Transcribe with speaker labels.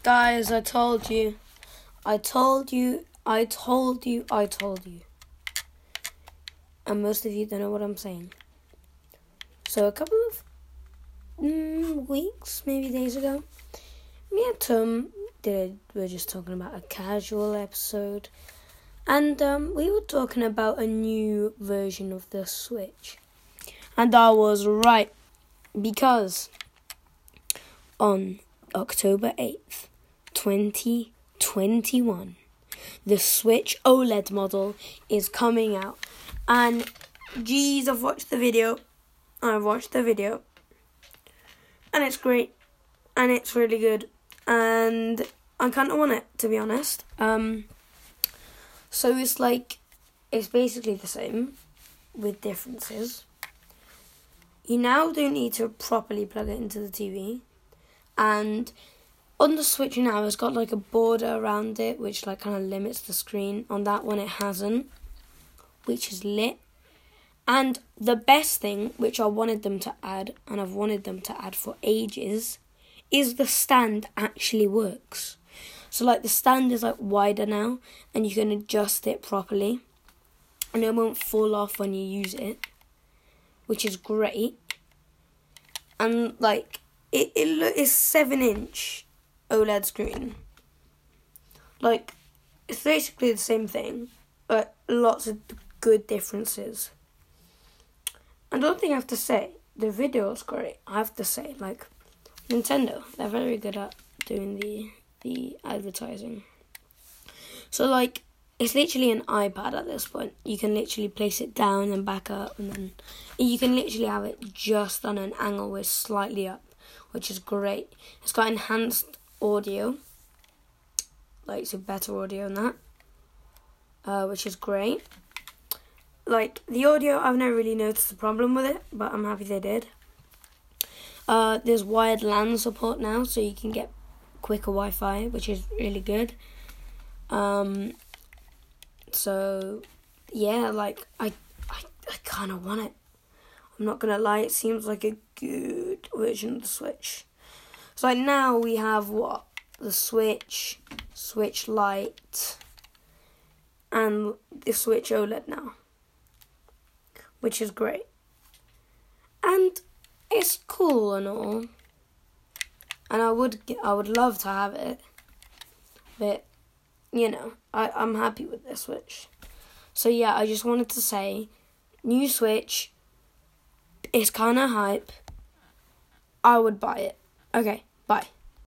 Speaker 1: Guys, I told you. And most of you don't know what I'm saying. So a couple of weeks, maybe days ago, me and Tom were just talking about a casual episode. And we were talking about a new version of the Switch. And I was right. Because on October 8th, 2021, the Switch OLED model is coming out. And, geez, I've watched the video. And it's great. And it's really good. And I kind of want it, to be honest. So it's basically the same with differences. You now don't need to properly plug it into the TV. And on the Switch now, it's got like a border around it, which like kind of limits the screen. On that one, it hasn't, which is lit. And the best thing, which I wanted them to add, and I've wanted them to add for ages, is the stand actually works. So like the stand is like wider now, and you can adjust it properly, and it won't fall off when you use it, which is great. And like it's 7-inch OLED screen. Like it's basically the same thing, but lots of good differences. I don't think I have to say the video is great. I have to say, like, Nintendo, they're very good at doing the advertising. So like it's literally an iPad at this point. You can literally place it down and back up, and then you can literally have it just on an angle with slightly up, which is great. It's got enhanced audio, like so better audio than that, which is great. Like the audio, I've never really noticed a problem with it, but I'm happy they did. There's wired LAN support now, so you can get quicker Wi-Fi, which is really good. So yeah, like I kind of want it. I'm not gonna lie, it seems like a good version of the Switch. So like now we have the Switch Lite, and the Switch OLED now, which is great. And it's cool and all, and I would love to have it, but you know, I'm happy with this Switch. So yeah, I just wanted to say, new Switch, it's kind of hype. I would buy it. Okay, bye.